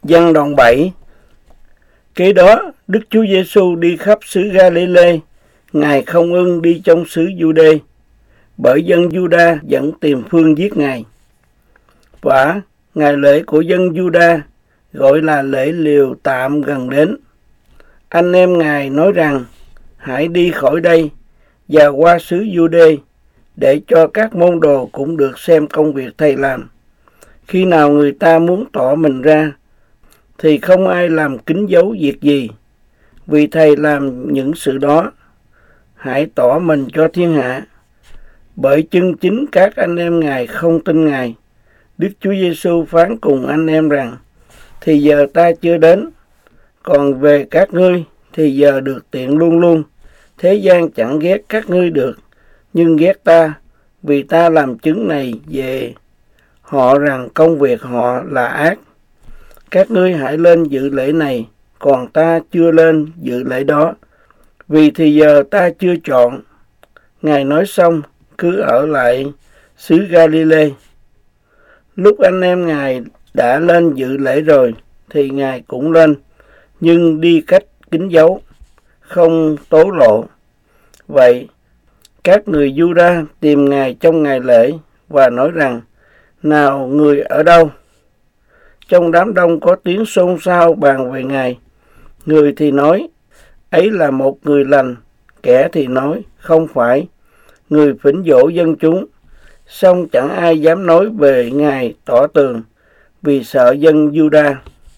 Giăng đoạn 7. Kế đó, Đức Chúa Giêsu đi khắp xứ Ga-li-lê, Ngài không ưng đi trong xứ Giu-đê, bởi dân Giu-đa vẫn tìm phương giết Ngài. Và ngày lễ của dân Giu-đa gọi là lễ liều tạm gần đến. Anh em Ngài nói rằng, hãy đi khỏi đây và qua xứ Giu-đê, để cho các môn đồ cũng được xem công việc Thầy làm. Khi nào người ta muốn tỏ mình ra, thì không ai làm kín giấu việc gì, vì Thầy làm những sự đó. Hãy tỏ mình cho thiên hạ. Bởi chân chính các anh em Ngài không tin Ngài, Đức Chúa Giêsu phán cùng anh em rằng, thì giờ ta chưa đến, còn về các ngươi thì giờ được tiện luôn luôn. Thế gian chẳng ghét các ngươi được, nhưng ghét ta, vì ta làm chứng này về họ rằng công việc họ là ác. Các ngươi hãy lên dự lễ này, còn ta chưa lên dự lễ đó, vì thì giờ ta chưa chọn. Ngài nói xong, cứ ở lại xứ Ga-li-lê. Lúc anh em Ngài đã lên dự lễ rồi, thì Ngài cũng lên, nhưng đi cách kín giấu, không tố lộ. Vậy, các người Giu-đa tìm Ngài trong ngày lễ và nói rằng, nào người ở đâu? Trong đám đông có tiếng xôn xao bàn về Ngài. Người thì nói, ấy là một người lành. Kẻ thì nói, không phải, người phỉnh dỗ dân chúng. Song chẳng ai dám nói về Ngài tỏ tường, vì sợ dân Giu-đa.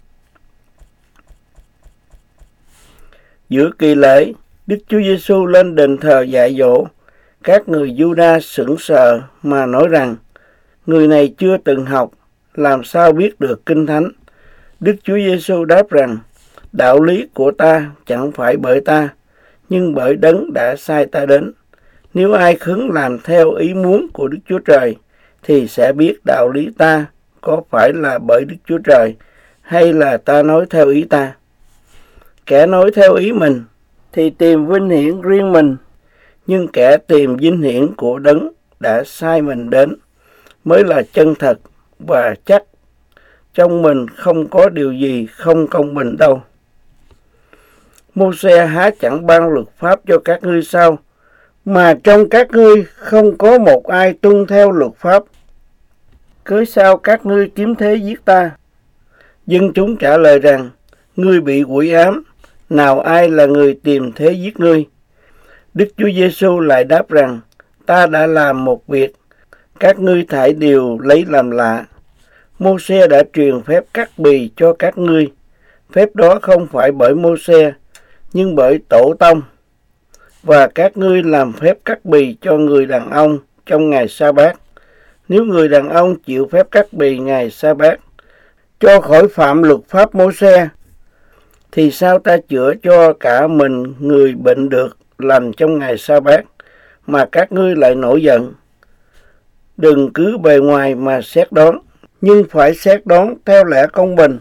Giữa kỳ lễ, Đức Chúa Giêsu lên đền thờ dạy dỗ. Các người Giu-đa sững sờ mà nói rằng, người này chưa từng học, làm sao biết được Kinh Thánh? Đức Chúa Giêsu đáp rằng, đạo lý của ta chẳng phải bởi ta, nhưng bởi Đấng đã sai ta đến. Nếu ai khứng làm theo ý muốn của Đức Chúa Trời, thì sẽ biết đạo lý ta có phải là bởi Đức Chúa Trời, hay là ta nói theo ý ta. Kẻ nói theo ý mình, thì tìm vinh hiển riêng mình, nhưng kẻ tìm vinh hiển của Đấng đã sai mình đến, mới là chân thật và chắc. Trong mình không có điều gì không công bình đâu. Mô-se há chẳng ban luật pháp cho các ngươi sao? Mà trong các ngươi không có một ai tuân theo luật pháp. Cớ sao các ngươi kiếm thế giết ta? Dân chúng trả lời rằng, ngươi bị quỷ ám, nào ai là người tìm thế giết ngươi? Đức Chúa Giêsu lại đáp rằng, ta đã làm một việc, các ngươi thải đều lấy làm lạ. Mô-se đã truyền phép cắt bì cho các ngươi. Phép đó không phải bởi Mô-se, nhưng bởi tổ tông. Và các ngươi làm phép cắt bì cho người đàn ông trong ngày sa-bát. Nếu người đàn ông chịu phép cắt bì ngày sa-bát, cho khỏi phạm luật pháp Mô-se, thì sao ta chữa cho cả mình người bệnh được lành trong ngày sa-bát, mà các ngươi lại nổi giận? Đừng cứ bề ngoài mà xét đoán, nhưng phải xét đoán theo lẽ công bình.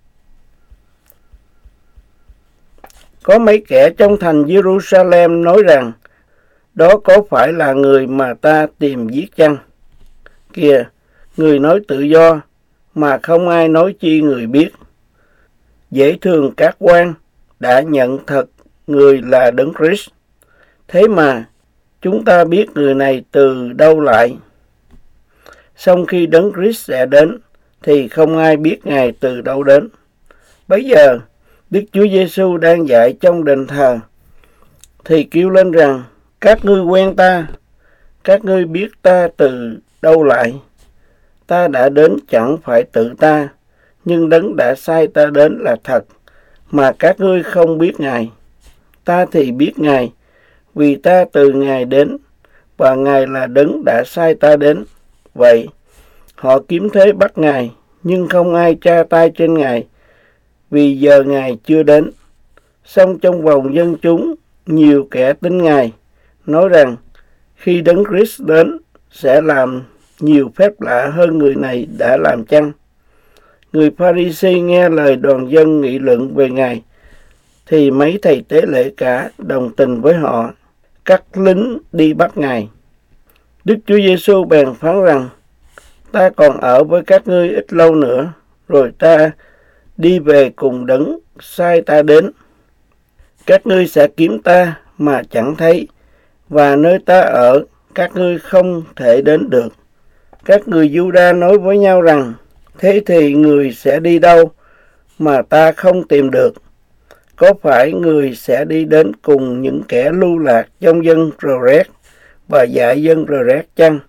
Có mấy kẻ trong thành Jerusalem nói rằng, đó có phải là người mà ta tìm giết chăng? Kìa, người nói tự do, mà không ai nói chi người biết. Dễ thường các quan đã nhận thật người là Đấng Christ. Thế mà, chúng ta biết người này từ đâu lại. Song khi Đấng Christ sẽ đến, thì không ai biết Ngài từ đâu đến. Bấy giờ, Đức Chúa Giêsu đang dạy trong đền thờ, thì kêu lên rằng, các ngươi quen ta, các ngươi biết ta từ đâu lại. Ta đã đến chẳng phải tự ta, nhưng Đấng đã sai ta đến là thật, mà các ngươi không biết Ngài. Ta thì biết Ngài, vì ta từ Ngài đến, và Ngài là Đấng đã sai ta đến. Vậy, họ kiếm thế bắt Ngài, nhưng không ai tra tay trên Ngài, vì giờ Ngài chưa đến. Song trong vòng dân chúng, nhiều kẻ tin Ngài, nói rằng, khi Đấng Christ đến, sẽ làm nhiều phép lạ hơn người này đã làm chăng? Người Pha-ri-si nghe lời đoàn dân nghị luận về Ngài, thì mấy thầy tế lễ cả đồng tình với họ, cắt lính đi bắt Ngài. Đức Chúa Giêsu bèn phán rằng, ta còn ở với các ngươi ít lâu nữa, rồi ta đi về cùng đấng sai ta đến. Các ngươi sẽ kiếm ta mà chẳng thấy, và nơi ta ở các ngươi không thể đến được. Các người Giu-đa nói với nhau rằng, thế thì người sẽ đi đâu mà ta không tìm được? Có phải người sẽ đi đến cùng những kẻ lưu lạc trong dân Rơ-rét và dạy dân Rơ-rét chăng?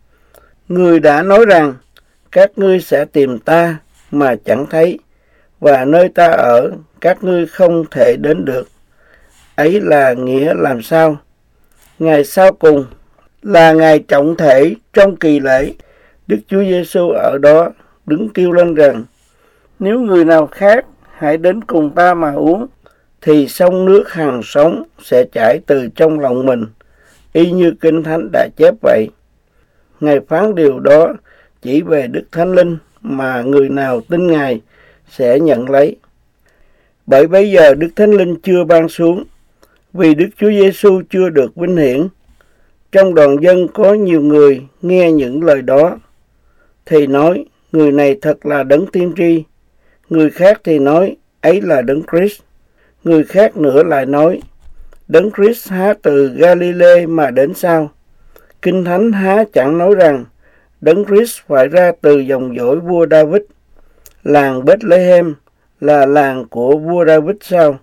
Người đã nói rằng, các ngươi sẽ tìm ta mà chẳng thấy, và nơi ta ở các ngươi không thể đến được. Ấy là nghĩa làm sao? Ngày sau cùng là ngày trọng thể trong kỳ lễ. Đức Chúa Giêsu ở đó đứng kêu lên rằng, nếu người nào khác hãy đến cùng ta mà uống, thì sông nước hằng sống sẽ chảy từ trong lòng mình, y như Kinh Thánh đã chép vậy. Ngài phán điều đó chỉ về Đức Thánh Linh mà người nào tin Ngài sẽ nhận lấy. Bởi bây giờ Đức Thánh Linh chưa ban xuống, vì Đức Chúa Giêsu chưa được vinh hiển. Trong đoàn dân có nhiều người nghe những lời đó, thì nói, người này thật là đấng tiên tri. Người khác thì nói, ấy là đấng Christ. Người khác nữa lại nói, đấng Christ há từ Galilee mà đến sao? Kinh Thánh há chẳng nói rằng, đấng Christ phải ra từ dòng dõi vua David. Làng Bethlehem là làng của vua David sao?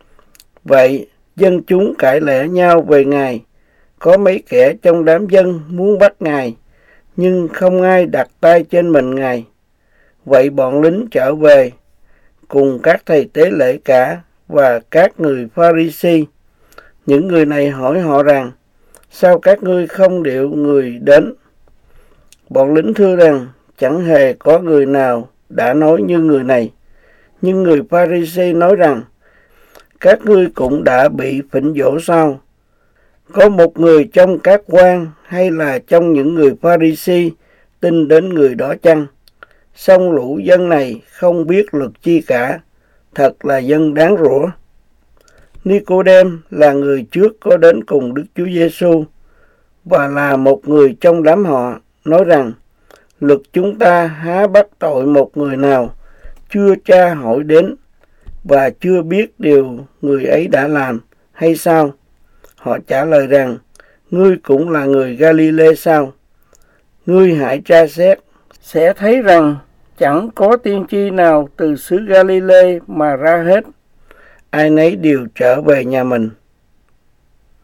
Vậy, dân chúng cãi lẽ nhau về Ngài. Có mấy kẻ trong đám dân muốn bắt Ngài, nhưng không ai đặt tay trên mình Ngài. Vậy bọn lính trở về, cùng các thầy tế lễ cả và các người Pha-ri-si. Những người này hỏi họ rằng, sao các ngươi không điệu người đến? Bọn lính thưa rằng, chẳng hề có người nào đã nói như người này. Nhưng người Pha-ri-si nói rằng, các ngươi cũng đã bị phỉnh dỗ sao? Có một người trong các quan hay là trong những người Pha-ri-si tin đến người đó chăng? Song lũ dân này không biết luật chi cả, thật là dân đáng rủa. Ni-cô-đêm là người trước có đến cùng Đức Chúa Giêsu và là một người trong đám họ, nói rằng, luật chúng ta há bắt tội một người nào chưa tra hỏi đến và chưa biết điều người ấy đã làm hay sao? Họ trả lời rằng, ngươi cũng là người Galilee sao? Ngươi hãy tra xét, sẽ thấy rằng chẳng có tiên tri nào từ xứ Galilee mà ra hết. Ai nấy đều trở về nhà mình.